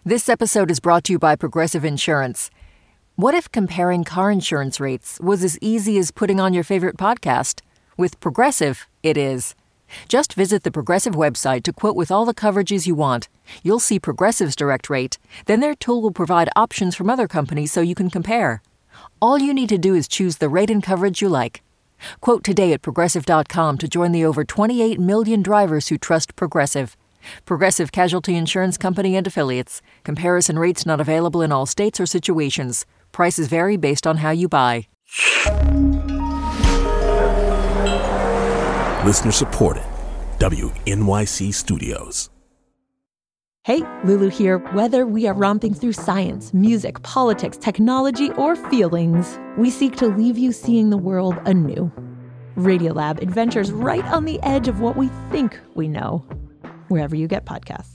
This episode is brought to you by Progressive Insurance. What if comparing car insurance rates was as easy as putting on your favorite podcast? With Progressive, it is. Just visit the Progressive website to quote with all the coverages you want. You'll see Progressive's direct rate. Then their tool will provide options from other companies so you can compare. All you need to do is choose the rate and coverage you like. Quote today at Progressive.com to join the over 28 million drivers who trust Progressive. Progressive Casualty Insurance Company and Affiliates. Comparison rates not available in all states or situations. Prices vary based on how you buy. Listener supported. WNYC Studios. Hey, Lulu here. Whether we are romping through science, music, politics, technology, or feelings, we seek to leave you seeing the world anew. Radiolab adventures right on the edge of what we think we know. Wherever you get podcasts.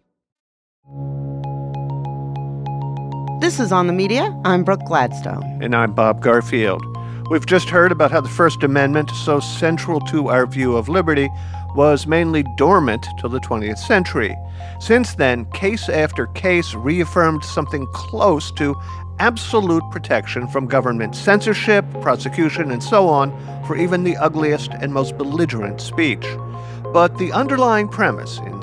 This is On the Media. I'm Brooke Gladstone. And I'm Bob Garfield. We've just heard about how the First Amendment, so central to our view of liberty, was mainly dormant till the 20th century. Since then, case after case reaffirmed something close to absolute protection from government censorship, prosecution, and so on for even the ugliest and most belligerent speech. But the underlying premise in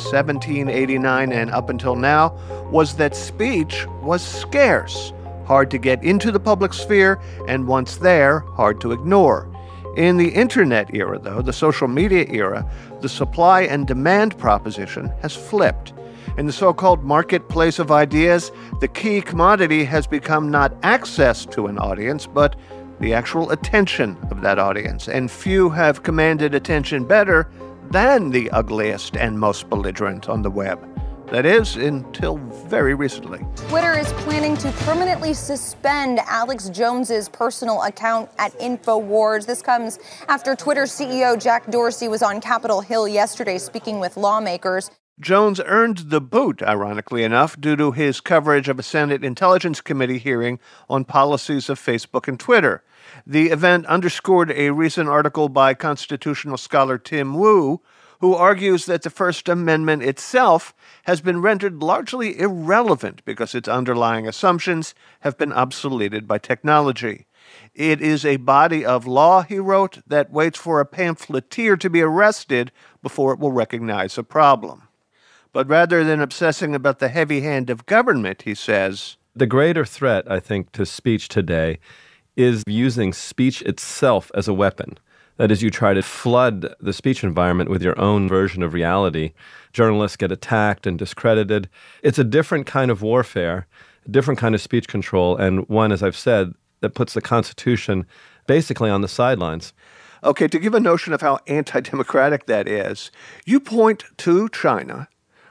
1789 and up until now was that speech was scarce, hard to get into the public sphere, and once there, hard to ignore. In the internet era, though, the social media era, the supply and demand proposition has flipped. In the so-called marketplace of ideas, the key commodity has become not access to an audience, but the actual attention of that audience. And few have commanded attention better than the ugliest and most belligerent on the web. That is, until very recently. Twitter is planning to permanently suspend Alex Jones's personal account at InfoWars. This comes after Twitter CEO Jack Dorsey was on Capitol Hill yesterday speaking with lawmakers. Jones earned the boot, ironically enough, due to his coverage of a Senate Intelligence Committee hearing on policies of Facebook and Twitter. The event underscored a recent article by constitutional scholar Tim Wu, who argues that the First Amendment itself has been rendered largely irrelevant because its underlying assumptions have been obsoleted by technology. It is a body of law, he wrote, that waits for a pamphleteer to be arrested before it will recognize a problem. But rather than obsessing about the heavy hand of government, he says, the greater threat, I think, to speech today is using speech itself as a weapon. That is, you try to flood the speech environment with your own version of reality. Journalists get attacked and discredited. It's a different kind of warfare, a different kind of speech control, and one, as I've said, that puts the Constitution basically on the sidelines. Okay, to give a notion of how anti-democratic that is, you point to China,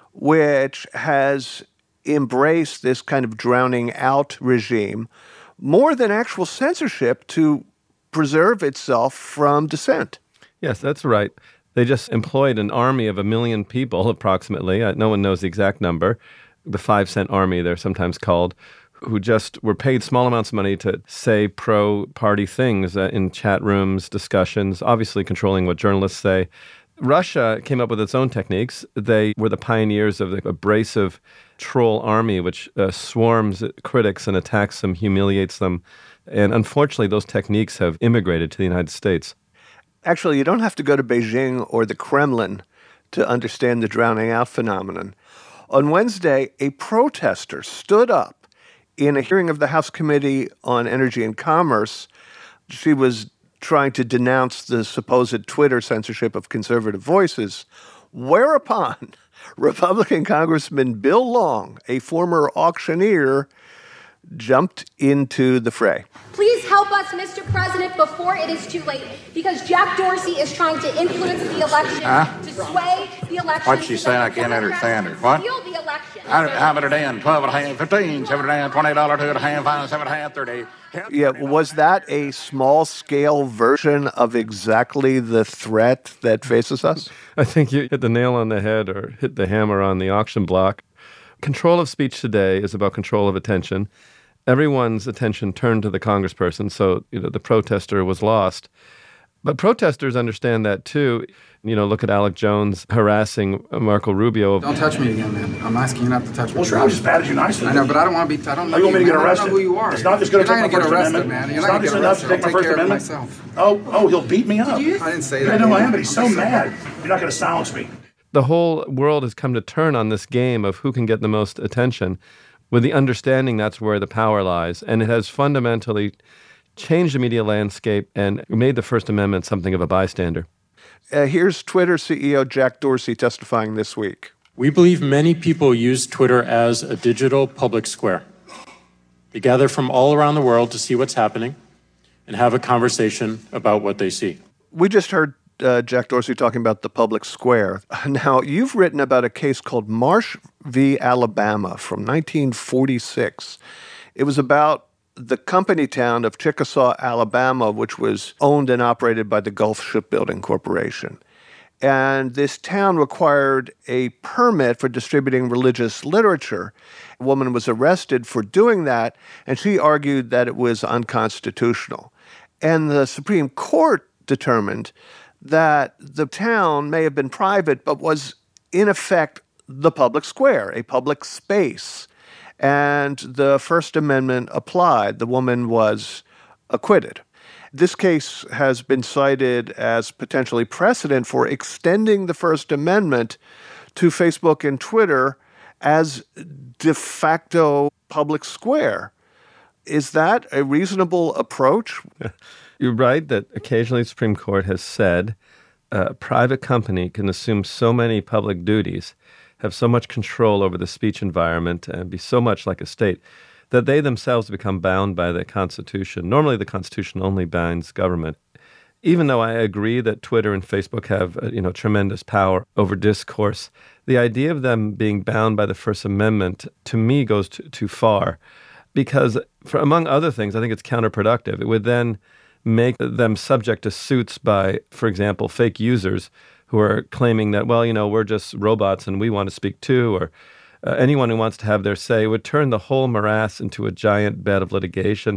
which has embraced this kind of drowning out regime more than actual censorship to preserve itself from dissent. Yes, that's right. They just employed an army of 1 million people, approximately. No one knows the exact number. The 5-cent army, they're sometimes called, who just were paid small amounts of money to say pro-party things in chat rooms, discussions, obviously controlling what journalists say. Russia came up with its own techniques. They were the pioneers of the abrasive troll army, which swarms critics and attacks them, humiliates them. And unfortunately, those techniques have immigrated to the United States. Actually, you don't have to go to Beijing or the Kremlin to understand the drowning out phenomenon. On Wednesday, a protester stood up in a hearing of the House Committee on Energy and Commerce. She was trying to denounce the supposed Twitter censorship of conservative voices, whereupon Republican Congressman Bill Long, a former auctioneer, jumped into the fray. Please help us, Mr. President, before it is too late, because Jack Dorsey is trying to influence the election, to sway the election. What'd she say? I can't understand her. What? Steal the election. How about a day and 12 and a half, 15, 7 and a half, $20, 2 and a half, 5, 7 and a half, 30. Yeah, was that a small-scale version of exactly the threat that faces us? I think you hit the nail on the head or hit the hammer on the auction block. Control of speech today is about control of attention. Everyone's attention turned to the congressperson, so the protester was lost. But protesters understand that too. Look at Alex Jones harassing Marco Rubio. Don't touch me again, man. I'm asking you not to touch me. Well, sure, I just patted you nicely. I know, but I don't want to be. I don't know. You want me to get arrested? I don't know who you are. It's not just going to take my First Amendment. Man. You're not going to get arrested. Take my First Amendment. Oh, he'll beat me up. I didn't say that. I know I am, but he's so mad. You're not going to silence me. The whole world has come to turn on this game of who can get the most attention, with the understanding that's where the power lies. And it has fundamentally changed the media landscape and made the First Amendment something of a bystander. Here's Twitter CEO Jack Dorsey testifying this week. We believe many people use Twitter as a digital public square. They gather from all around the world to see what's happening and have a conversation about what they see. We just heard Jack Dorsey talking about the public square. Now, you've written about a case called Marsh v. Alabama from 1946. It was about the company town of Chickasaw, Alabama, which was owned and operated by the Gulf Shipbuilding Corporation. And this town required a permit for distributing religious literature. A woman was arrested for doing that, and she argued that it was unconstitutional. And the Supreme Court determined that the town may have been private, but was, in effect, the public square, a public space. And the First Amendment applied. The woman was acquitted. This case has been cited as potentially precedent for extending the First Amendment to Facebook and Twitter as de facto public square. Is that a reasonable approach? You're right that occasionally the Supreme Court has said a private company can assume so many public duties, have so much control over the speech environment, and be so much like a state that they themselves become bound by the Constitution. Normally, the Constitution only binds government. Even though I agree that Twitter and Facebook have tremendous power over discourse, the idea of them being bound by the First Amendment, to me, goes too far. Because, among other things, I think it's counterproductive. It would then make them subject to suits by, for example, fake users who are claiming that, we're just robots and we want to speak too, or anyone who wants to have their say. It would turn the whole morass into a giant bed of litigation.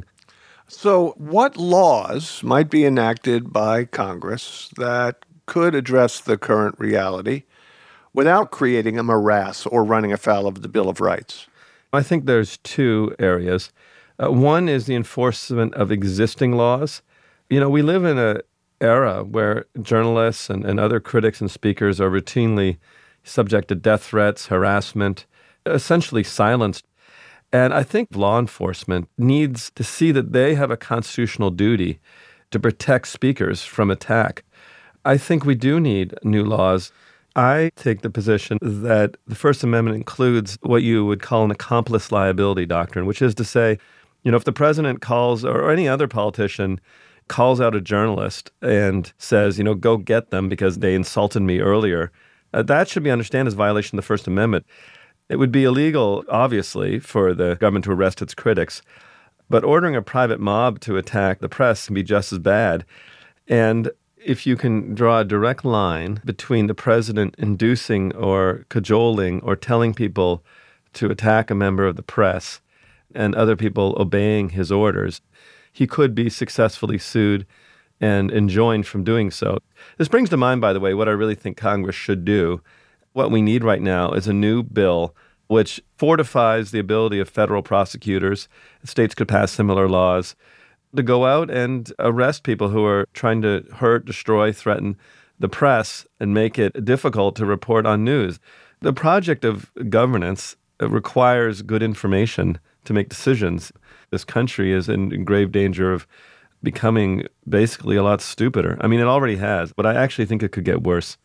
So what laws might be enacted by Congress that could address the current reality without creating a morass or running afoul of the Bill of Rights? I think there's two areas. One is the enforcement of existing laws. We live in an era where journalists and other critics and speakers are routinely subject to death threats, harassment, essentially silenced. And I think law enforcement needs to see that they have a constitutional duty to protect speakers from attack. I think we do need new laws. I take the position that the First Amendment includes what you would call an accomplice liability doctrine, which is to say, if the president calls, or any other politician calls out a journalist and says, go get them because they insulted me earlier, that should be understood as a violation of the First Amendment. It would be illegal, obviously, for the government to arrest its critics, but ordering a private mob to attack the press can be just as bad. And if you can draw a direct line between the president inducing or cajoling or telling people to attack a member of the press and other people obeying his orders, he could be successfully sued and enjoined from doing so. This brings to mind, by the way, what I really think Congress should do. What we need right now is a new bill which fortifies the ability of federal prosecutors, states could pass similar laws, to go out and arrest people who are trying to hurt, destroy, threaten the press and make it difficult to report on news. The project of governance requires good information to make decisions. This country is in grave danger of becoming basically a lot stupider. I mean, it already has, but I actually think it could get worse.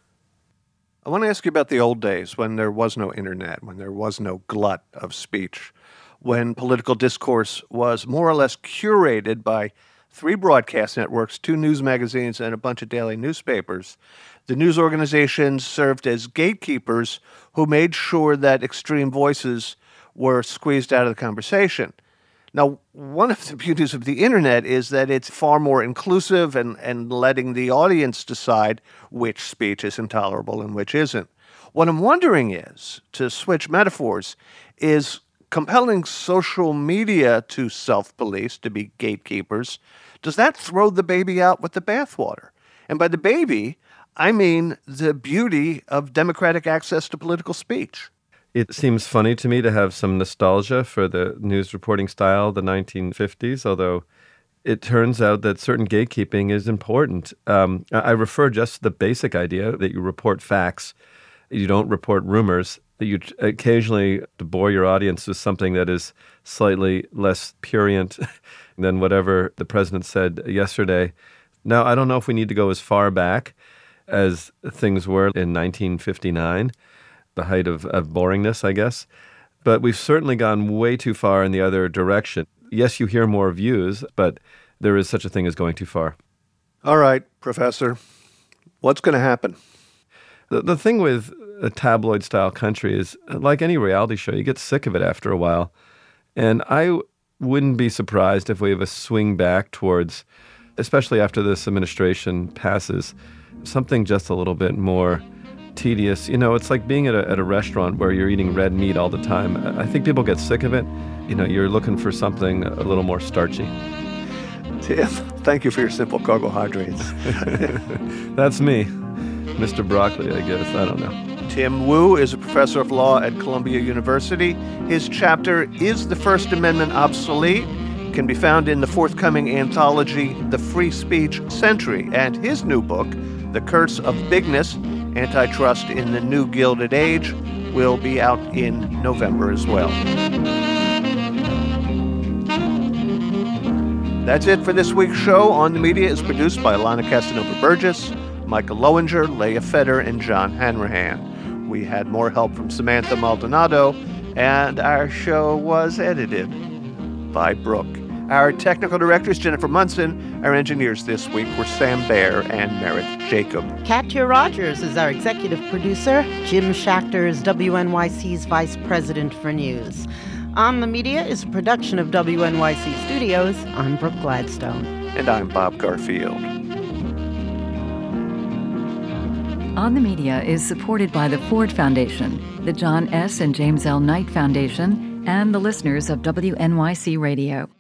I want to ask you about the old days when there was no internet, when there was no glut of speech, when political discourse was more or less curated by 3 broadcast networks, 2 news magazines, and a bunch of daily newspapers. The news organizations served as gatekeepers who made sure that extreme voices were squeezed out of the conversation. Now, one of the beauties of the internet is that it's far more inclusive and letting the audience decide which speech is intolerable and which isn't. What I'm wondering is, to switch metaphors, is compelling social media to self-police, to be gatekeepers, does that throw the baby out with the bathwater? And by the baby, I mean the beauty of democratic access to political speech. It seems funny to me to have some nostalgia for the news reporting style of the 1950s, although it turns out that certain gatekeeping is important. I refer just to the basic idea that you report facts. You don't report rumors, that you occasionally to bore your audience with something that is slightly less prurient than whatever the president said yesterday. Now, I don't know if we need to go as far back as things were in 1959, the height of boringness, I guess. But we've certainly gone way too far in the other direction. Yes, you hear more views, but there is such a thing as going too far. All right, Professor, what's going to happen? The thing with a tabloid-style country is, like any reality show, you get sick of it after a while. And I wouldn't be surprised if we have a swing back towards, especially after this administration passes, something just a little bit more tedious. You know, it's like being at a restaurant where you're eating red meat all the time. I think people get sick of it. You know, you're looking for something a little more starchy. Tim, thank you for your simple carbohydrates. That's me. Mr. Broccoli, I guess. I don't know. Tim Wu is a professor of law at Columbia University. His chapter, Is the First Amendment Obsolete?, can be found in the forthcoming anthology, The Free Speech Century, and his new book, The Curse of Bigness, Antitrust in the New Gilded Age, will be out in November as well. That's it for this week's show. On the Media is produced by Alana Casanova-Burgess, Michael Lowinger, Leah Feder, and John Hanrahan. We had more help from Samantha Maldonado, and our show was edited by Brooke. Our technical director is Jennifer Munson. Our engineers this week were Sam Baer and Merritt Jacob. Katya Rogers is our executive producer. Jim Schachter is WNYC's vice president for news. On the Media is a production of WNYC Studios. I'm Brooke Gladstone. And I'm Bob Garfield. On the Media is supported by the Ford Foundation, the John S. and James L. Knight Foundation, and the listeners of WNYC Radio.